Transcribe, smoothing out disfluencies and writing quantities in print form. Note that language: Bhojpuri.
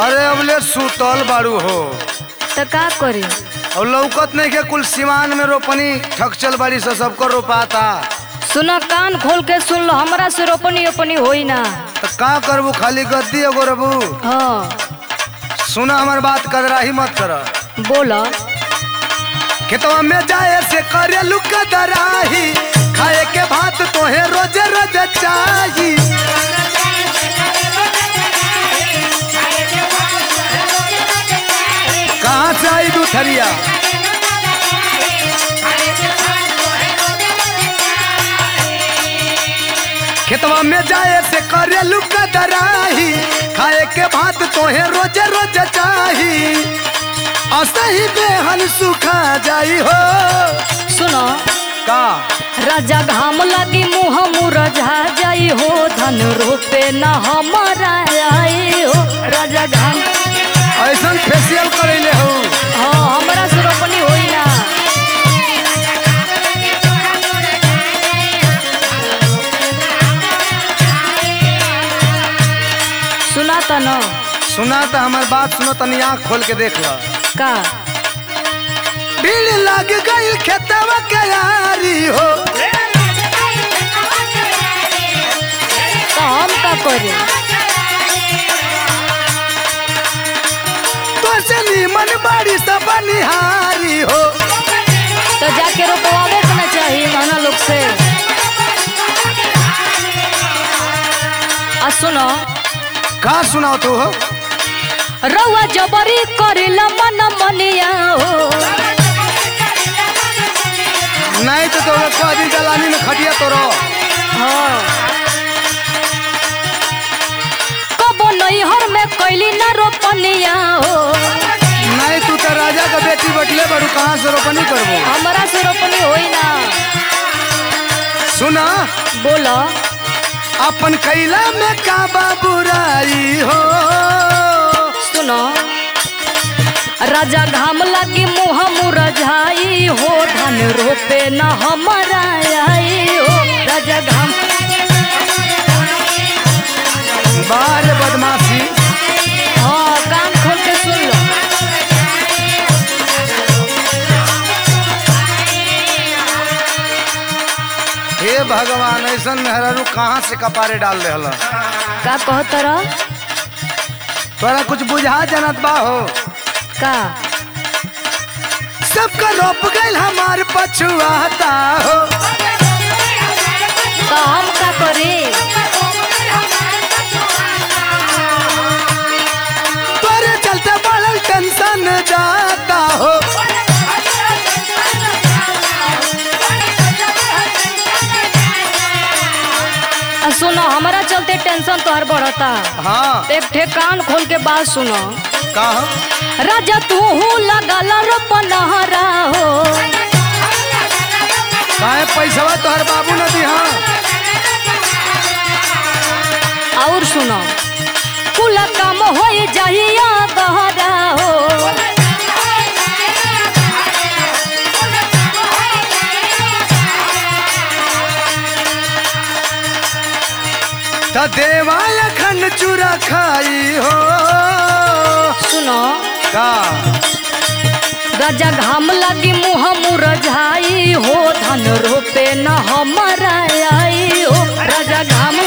अरे अबले सुतल बाड़ू हो तो का करी? और लौकत नहीं के कुल सिवान में रोपनी ठकचल बाड़ी से सबको रोपाता। सुनो, कान खोल के सुन लो, हमरा से रोपनी ओपनी होई ना। तो का करबू, खाली गद्दी एगो रबू। हाँ सुना हमार बात, कदराही मत कर। बोला। खेतवा में जाए से करे लुक दराही, खाए के भात तोहे रोज रोज चाही। कहाँ से आई दूथरिया? खेतवा में जाए से करे लुक दराही, खाए के भात तोहे रोज रोज चाही। असही बेहन सुखा जाई हो। सुनो का राजा घाम लगी मुँह मुरझा जाई हो, धन रोपे न हमारा आई हो। राजा घाम ऐसा फेशियल करैले हो। हाँ, हमरा से रोपनी होई ना। सुना त न? सुना तो हमार बात सुनो, तनी आँख खोल के देख लो। का भीड़ लग गई खेतवा के यारी हो। तो हम का करे? तो से नीमन बाड़ी सब बनिहारी हो। तो जाके रोपवावे के ना चाहिए माना लोग से। आ सुनो, का सुनाओ तू हो? रउआ जबरी करेला मन मनिया हो। नहीं तो तोरा कदी दलानी में खटिया तोरो। हाँ, कबो नैहर में कैली ना रोपनिया हो। नहीं तू तो राजा का बेटी बटले बड़ू, कहाँ से रोपनी करबो? हमरा से रोपनी होई ना। सुना बोला। अपन कैला में का बुराई हो। सुनो, राजा घाम लगी मुँह मुरझाई हो, धन रोपे न हमारा आई हो। राजा घाम बारे बदमाशी। हाँ, कान खोल के सुन लो। हे भगवान, ऐसा मेहरारू कहाँ से कपारे डाल रहे हला? का कहत रह? तोरा कुछ बुझा जनत बा हो? का सबका रोप गइल हमार पछुआता हो। तो हम का करी? तोरे चलते बड़ा टेंशन जाता हो। सुनो, हमारा चलते टेंशन तोहर बढ़ता। हाँ एक ठे कान खोल के बात सुनो। का हो? राजा तू लगल रोपनहरा हो। काहे पैसवा तोहर बाबू न दिहा? और सुनो, कुल काम हो जाइया गहरा हो। त देवाय खंड चूरा खाई हो। सुनो, का राजा घाम लगी मुँह मुरझाई हो, धन रोपे न हमारा आई हो। राजा घाम